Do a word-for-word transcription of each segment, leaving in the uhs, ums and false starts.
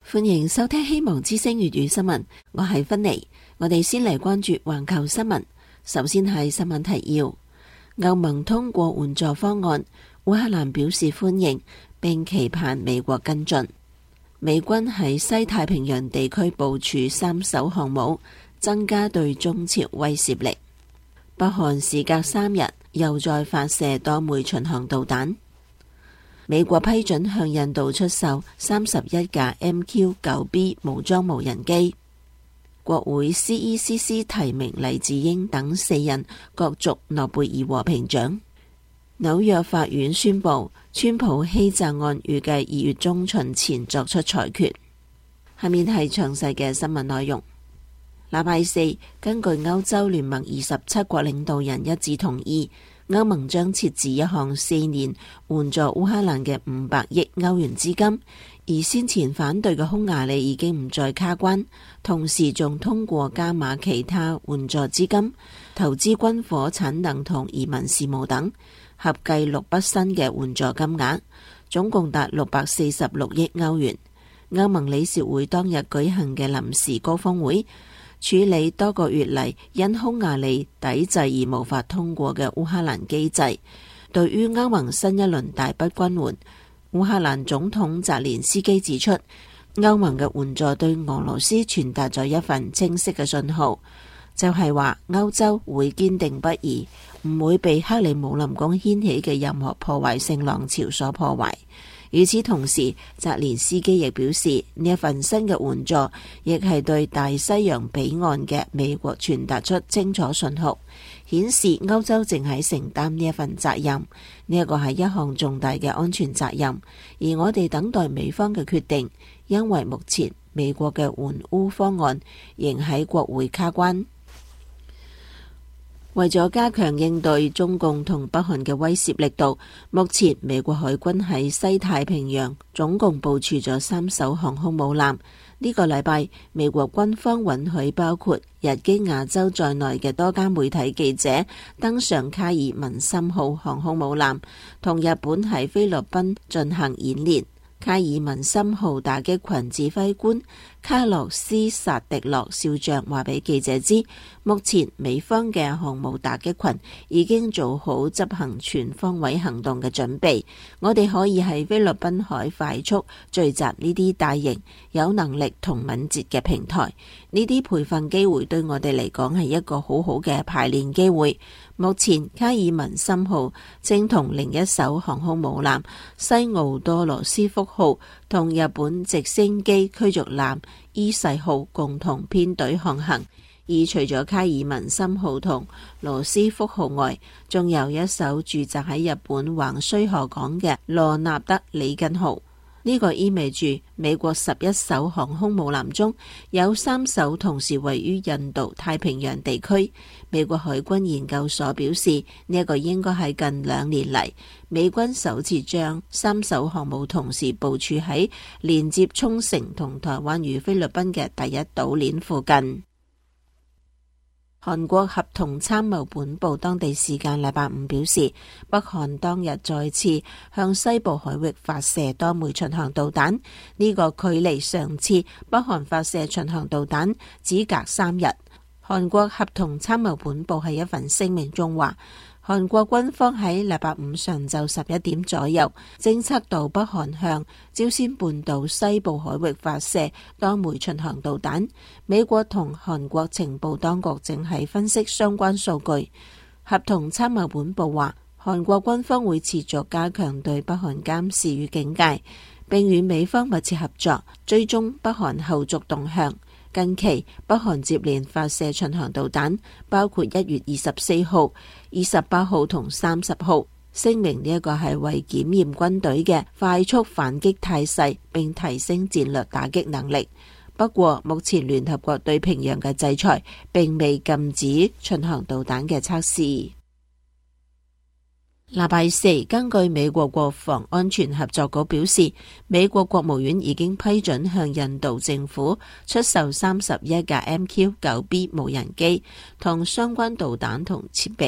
歡迎收聽希望之聲粵語新聞，我係芬妮。我哋先嚟關注環球新聞。首先係新聞提要：歐盟通過援助方案，烏克蘭表示歡迎，並期盼美國跟進。美軍喺西太平洋地區部署三艘航母，增加對中朝威懾力。北韓時隔三日又再發射多枚巡航導彈。美國批准向印度出售三十一架 M Q 九 B 武裝無人機。國會 C E C C 提名黎智英等四人角逐諾貝爾和平獎。紐約法院宣布，川普欺詐案預計二月中旬前作出裁決。下面係詳細嘅新聞內容。禮拜四，根據歐洲聯盟二十七國領導人一致同意，歐盟將設置一項四年援助烏克蘭嘅五百億歐元資金，而先前反對嘅匈牙利已經唔再卡關，同時仲通過加碼其他援助資金，投資軍火產能同移民事務等，合計六筆新嘅援助金額，總共達六百四十六億歐元。歐盟理事會當日舉行嘅臨時高峰會，處理多個月嚟因匈牙利抵制而無法通過嘅烏克蘭機制。對於歐盟新一輪大筆軍援，烏克蘭總統澤連斯基指出，歐盟嘅援助對俄羅斯傳達咗一份清晰嘅信號，就係話歐洲會堅定不移，唔會被克里姆林宮掀起嘅任何破壞性浪潮所破壞。與此同時，澤連斯基亦表示，呢一份新嘅援助亦係對大西洋彼岸嘅美國傳達出清楚信號，顯示歐洲正喺承擔呢一份責任。呢一個係一項重大嘅安全責任，而我哋等待美方嘅決定，因為目前美國嘅援烏方案仍喺國會卡關。為咗加強應對中共同北韓嘅威懾力度，目前美國海軍喺西太平洋總共部署咗三艘航空母艦。呢個禮拜，美國軍方允許包括日經亞洲在內嘅多家媒體記者登上卡爾文森號航空母艦，同日本喺菲律賓進行演練。卡爾文森號打擊群指揮官卡洛斯薩迪洛少將話俾記者知，目前美方嘅航母打擊群已經做好執行全方位行動嘅準備，我哋可以喺菲律賓海快速聚集呢啲大型、有能力同敏捷嘅平台。呢啲培訓機會對我哋嚟講係一個好好嘅排練機會。目前卡爾文森號正同另一艘航空母艦西奧多羅斯福號同日本直升機驅逐艦伊勢號共同編隊航行，而除咗卡爾文森號同羅斯福號外，仲有一艘駐紮喺日本橫須賀港嘅羅納德里根號。呢個意味住美國十一艘航空母艦中有三艘同時位於印度太平洋地區。美國海軍研究所表示，呢一個應該係近兩年嚟美軍首次將三艘航母同時部署喺連接沖繩同台灣與菲律賓嘅第一島鏈附近。韓國合同參謀本部當地時間禮拜五表示，北韓當日再次向西部海域發射多枚巡航導彈，呢、這個距離上次北韓發射巡航導彈只隔三日。韓國合同參謀本部喺一份聲明中話，韓國軍方喺禮拜五上晝十一點左右偵測到北韓向朝鮮半島西部海域發射多枚巡航導彈。美國同韓國情報當局正係分析相關數據。合同參謀本部話，韓國軍方會持續加強對北韓監視與警戒，並與美方密切合作，追蹤北韓後續動向。近期北韓接連發射巡航導彈，包括一月二十四號、二十八號同三十號。聲明呢一個係為檢驗軍隊嘅快速反擊態勢，並提升戰略打擊能力。不過，目前聯合國對平壤嘅制裁並未禁止巡航導彈嘅測試。禮拜四，根據美國國防安全合作局表示，美國國務院已經批准向印度政府出售三十一架 M Q 九 B 無人機同相關導彈同設備。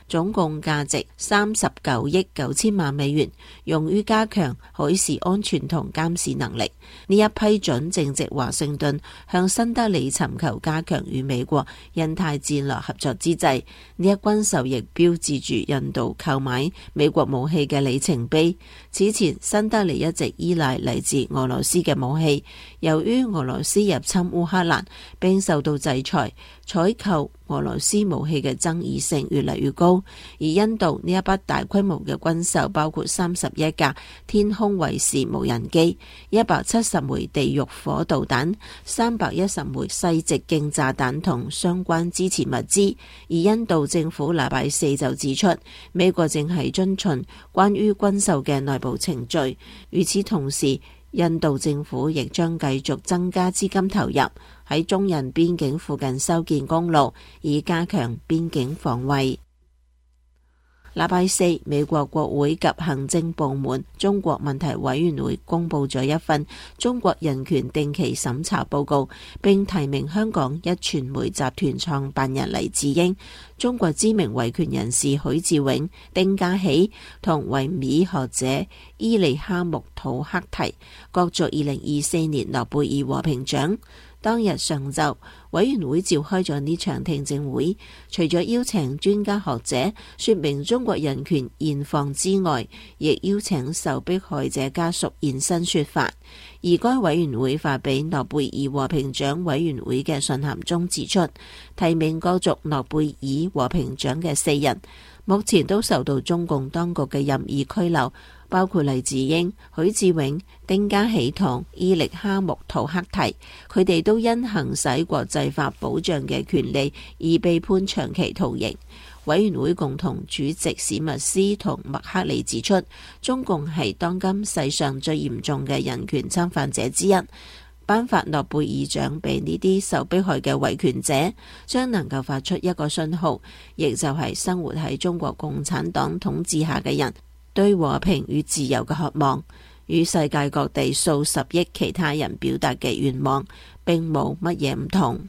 總共價值三十九億九千萬美元，用於加強海事安全同監視能力。呢一批准正值華盛頓向新德里尋求加強與美國印太戰略合作之際，呢一軍售亦標誌住印度購買美國武器嘅里程碑。此前新德里一直依賴嚟自俄羅斯嘅武器，由於俄羅斯入侵烏克蘭並受到制裁，採購俄羅斯武器嘅爭議性越嚟越高。而印度呢一筆大規模嘅軍售包括三十一架天空衛士無人機、一百七十枚地獄火導彈、三百一十枚細直徑炸彈同相關支持物資。而印度政府禮拜四就指出，美國正係遵循關於軍售嘅內部程序。與此同時，印度政府亦將繼續增加資金投入喺中印邊境附近修建公路，以加強邊境防衛。禮拜四，美國國會及行政部門中國問題委員會公布咗一份中國人權定期審查報告，並提名香港壹傳媒集團創辦人黎智英、中國知名維權人士許志永、丁家喜同維米爾學者伊利哈木土克提角逐二零二四年諾貝爾和平獎。當日上晝，委員會召開咗呢場聽證會，除咗邀請專家學者說明中國人權現況之外，亦邀請受迫害者家屬現身說法。而該委員會發俾諾貝爾和平獎委員會嘅信函中指出，提名角逐諾貝爾和平獎嘅四人，目前都受到中共當局嘅任意拘留，包括黎智英、許志永、丁家喜同伊力哈木土克提，佢哋都因行使國際法保障嘅權利而被判長期徒刑。委員會共同主席史密斯同麥克利指出，中共係當今世上最嚴重嘅人權侵犯者之一。頒發諾貝爾獎俾呢啲受迫害嘅維權者，將能夠發出一個信號，亦就係生活喺中國共產黨統治下嘅人對和平與自由嘅渴望，與世界各地數十億其他人表達嘅願望並冇乜嘢唔同。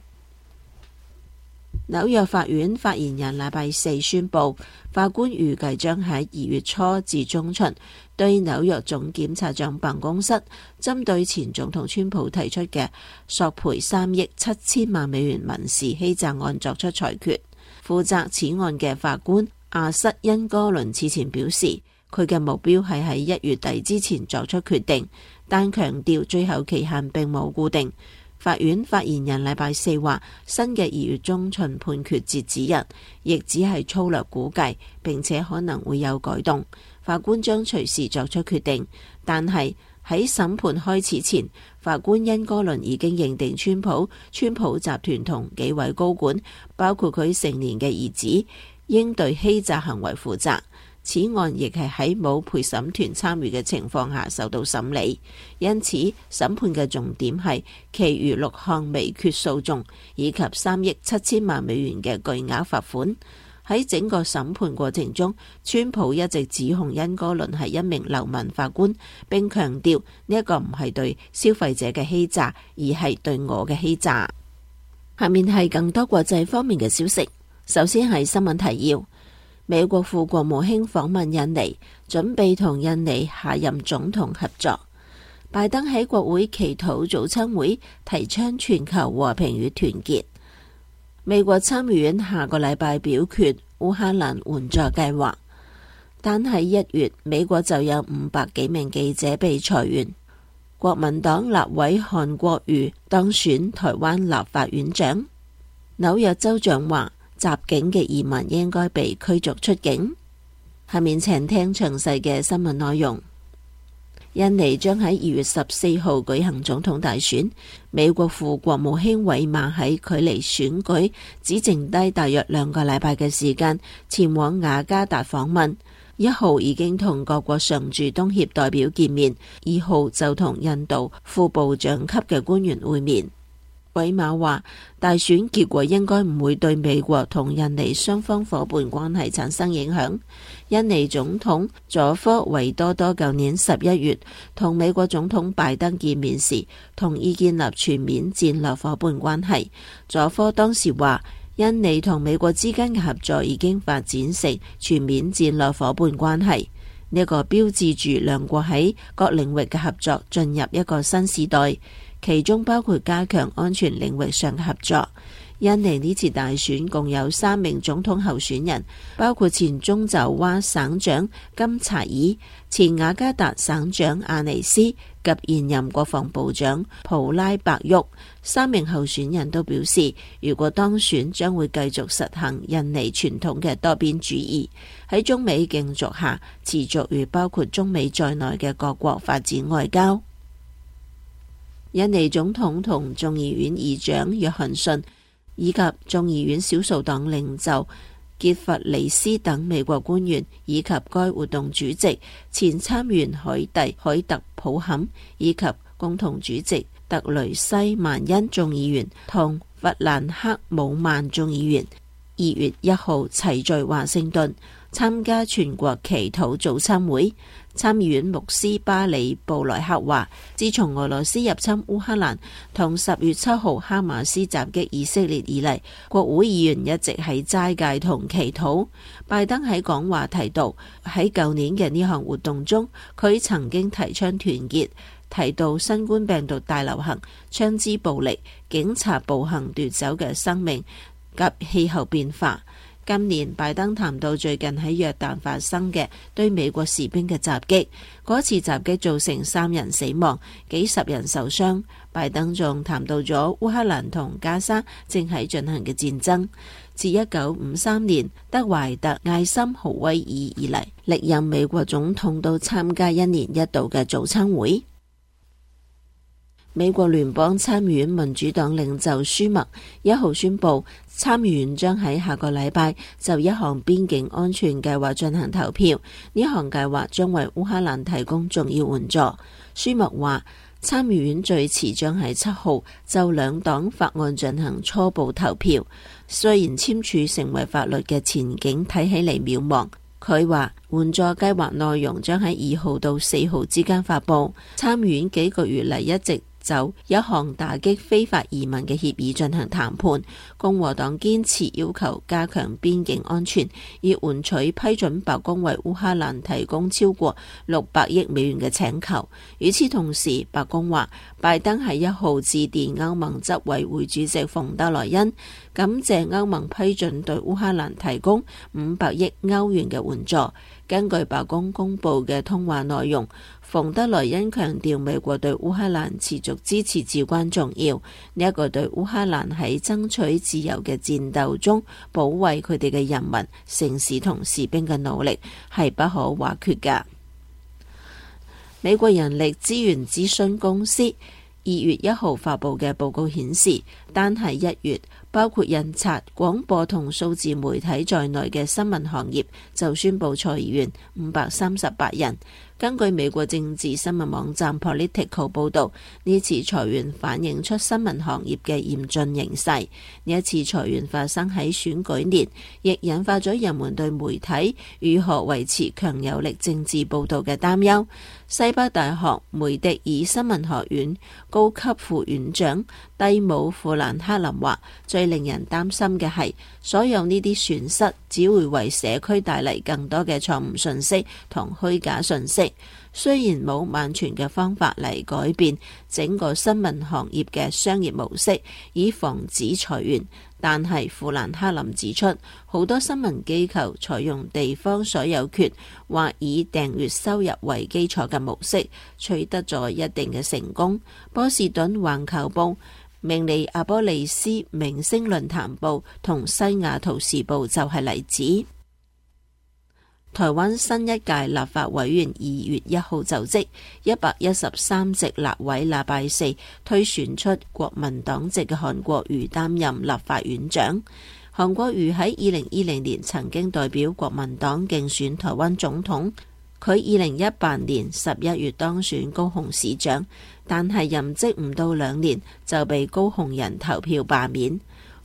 紐約法院發言人禮拜四宣布，法官預計將喺二月初至中旬對紐約總檢察長辦公室針對前總統川普提出嘅索賠三億七千萬美元民事欺詐案作出裁決。負責此案嘅法官阿瑟恩哥倫此前表示，佢嘅目標係喺一月底之前作出決定，但強調最後期限並冇固定。法院發言人禮拜四話，新嘅二月中旬判決截止日亦只係粗略估計，並且可能會有改動。法官將隨時作出決定，但係喺審判開始前，法官恩哥倫已經認定川普、川普集團同幾位高管，包括佢成年嘅兒子，應對欺詐行為負責。此案亦係喺冇陪審團參與嘅情況下受到審理，因此審判嘅重點係其餘六項未決訴訟以及三億七千萬美元嘅巨額罰款。喺整個審判過程中，川普一直指控恩哥倫係一名流氓法官，並強調呢一個唔係對消費者嘅欺詐，而係對我嘅欺詐。下面係更多國際方面嘅消息。首先係新聞提要。美國副國務卿訪問印尼，準備同印尼下任總統合作。拜登喺國會祈禱早餐會提倡全球和平與團結。美國參議院下個禮拜表決烏克蘭援助計劃，但喺一月美國就有五百幾名記者被裁員。國民黨立委韓國瑜當選台灣立法院長。紐約州長話，襲警嘅移民應該被驅逐出境。下面請聽詳細嘅新聞內容。印尼將喺二月十四號舉行總統大選。美國副國務卿韋馬喺距離選舉只剩低大約兩個禮拜嘅時間，前往雅加達訪問。一號已經同各國常駐東協代表見面，二號就同印度副部長級嘅官員會面。韋馬話，大選結果應該唔會對美國同印尼雙方夥伴關係產生影響。印尼總統佐科維多多舊年十一月同美國總統拜登見面時，同意建立全面戰略夥伴關係。佐科當時話， 印尼同美國之間嘅合作已經發展成全面戰略夥伴關係，呢個標誌住兩國喺各領域嘅合作進入一個新時代，其中包括加強安全領域上嘅合作。印尼呢次大選共有三名總統候選人，包括前中爪哇省長金查爾、前雅加達省長阿尼斯及現任國防部長普拉伯沃。三名候選人都表示，如果當選，將會繼續實行印尼傳統嘅多邊主義，喺中美競逐下持續與包括中美在內嘅各國發展外交。印尼總統同眾議院議長約翰遜以及眾議院少數黨領袖傑弗里斯等美國官員，以及該活動主席前參議員海蒂海特普坎以及共同主席特雷西曼恩眾議員同弗蘭克姆曼眾議員，二月一號齊聚華盛頓參加全國祈禱早餐會。參議院牧師巴里布萊克話，自從俄羅斯入侵烏克蘭同十月七號哈馬斯襲擊以色列以嚟，國會議員一直喺齋戒同祈禱。拜登喺講話提到，喺舊年嘅呢項活動中，佢曾經提倡團結，提到新冠病毒大流行、槍支暴力、警察暴行奪走嘅生命及氣候變化。今年拜登談到最近喺約旦發生嘅對美國士兵嘅襲擊，嗰次襲擊造成三人死亡，幾十人受傷。拜登仲談到咗烏克蘭同加沙正喺進行嘅戰爭。自一九五三年德懷特艾森豪威爾以嚟，歷任美國總統都參加一年一度嘅早餐會。美國聯邦參議院民主黨領袖舒默一號宣布，參議院將喺下個禮拜就一項邊境安全計劃進行投票。呢項計劃將為烏克蘭提供重要援助。舒默話，參議院最遲將喺七號就兩黨法案進行初步投票。雖然簽署成為法律嘅前景睇起嚟渺茫，佢話援助計劃內容將喺二號到四號之間發布。參議院幾個月嚟一直就一項打擊非法移民嘅協議進行談判，共和黨堅持要求加強邊境安全，以換取批准白宮為烏克蘭提供超過六百億美元嘅請求。與此同時，白宮話拜登喺一號致電歐盟執委會主席馮德萊恩，感謝歐盟批准對烏克蘭提供五百億歐元嘅援助。根據白宮公佈嘅通話內容，馮德萊恩強調美國對烏克蘭持續支持至關重要，呢一個對烏克蘭喺爭取自由嘅戰鬥中保衛佢哋嘅人民、城市同士兵嘅努力係不可或缺㗎。美國人力資源諮詢公司二月一號發佈嘅報告顯示，單係一月，包括印刷、廣播同數字媒體在內嘅新聞行業就宣布裁員五百三十八人。根據美國政治新聞網站 Politico 報導，呢次裁員反映出新聞行業嘅嚴峻形勢。呢一次裁員發生喺選舉年，亦引發咗人們對媒體如何維持強有力政治報導嘅擔憂。西北大學梅迪爾新聞學院高級副院長蒂姆富蘭克林話，最令人擔心嘅係，所有呢啲損失只會為社區帶嚟更多嘅錯誤信息同虛假信息。雖然冇萬全嘅方法嚟改變整個新聞行業嘅商業模式，以防止裁員，但係富蘭克林指出，好多新聞機構採用地方所有權或以訂閱收入為基礎嘅模式，取得咗一定嘅成功。波士頓環球報、明尼阿波利斯明星論壇報同西雅圖時報就係例子。台灣新一屆立法委員二月一號就職，一百一十三席立委禮拜四推選出國民黨籍嘅韓國瑜擔任立法院長。韓國瑜喺二零二零年曾經代表國民黨競選台灣總統，佢二零一八年十一月當選高雄市長，但係任職唔到兩年就被高雄人投票罷免。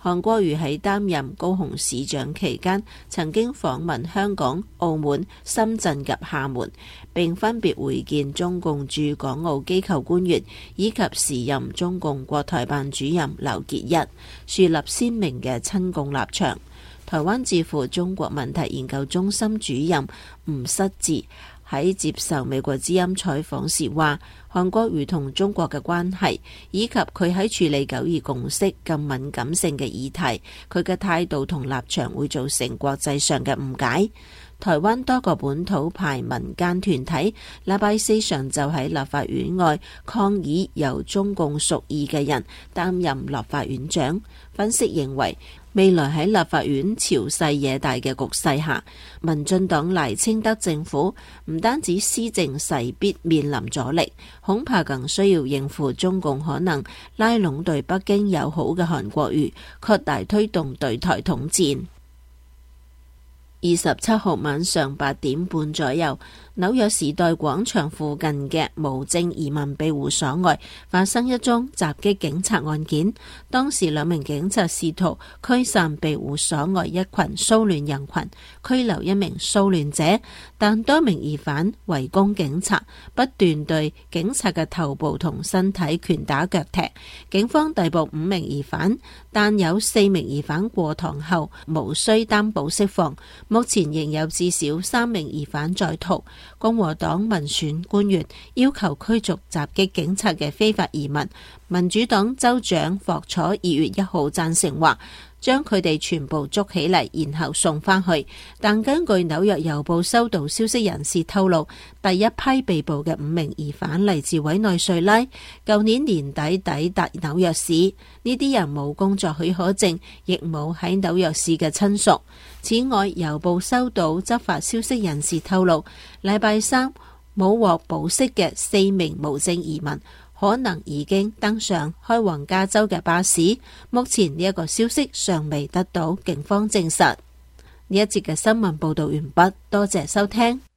韓國瑜喺擔任高雄市長期間，曾經訪問香港、澳門、深圳及廈門，並分別會見中共駐港澳機構官員以及時任中共國台辦主任劉結一，樹立鮮明嘅親共立場。台灣智庫中國問題研究中心主任吳失智喺接受美國之音採訪時話，韓國瑜同中國嘅關係，以及佢喺處理九二共識咁敏感性嘅議題，佢嘅態度同立場會造成國際上嘅誤解。台灣多個本土派民間團體禮拜四上就喺立法院外抗議由中共屬意嘅人擔任立法院長。分析認為，未來喺立法院朝勢野大嘅局勢下，民進黨賴清德政府唔單止施政勢必面臨阻力，恐怕更需要應付中共可能拉攏對北京友好嘅韓國瑜，擴大推動對台統戰。二十七號晚上八點半左右，紐約時代廣場附近嘅無證移民庇護所外發生一宗襲擊警察案件。當時兩名警察試圖驅散庇護所外一群騷亂人群，拘留一名騷亂者，但多名疑犯圍攻警察，不斷對警察嘅頭部同身體拳打腳踢。警方逮捕五名疑犯，但有四名疑犯過堂後無需擔保釋放。目前仍有至少三名疑犯在逃。共和黨民選官員要求驅逐襲擊警察嘅非法移民。民主黨州長霍楚二月一號贊成話，將佢哋全部捉起嚟，然後送返去。但根據紐約郵報收到消息人士透露，第一批被捕嘅五名疑犯嚟自委內瑞拉，舊年年底抵達紐約市。呢啲人冇工作許可證，亦冇喺紐約市嘅親屬。此外，郵報收到執法消息人士透露，禮拜三冇獲保釋嘅四名無證移民可能已經登上開往加州嘅巴士。目前呢一個消息尚未得到警方證實。呢一節嘅新聞報道完畢，多謝收聽。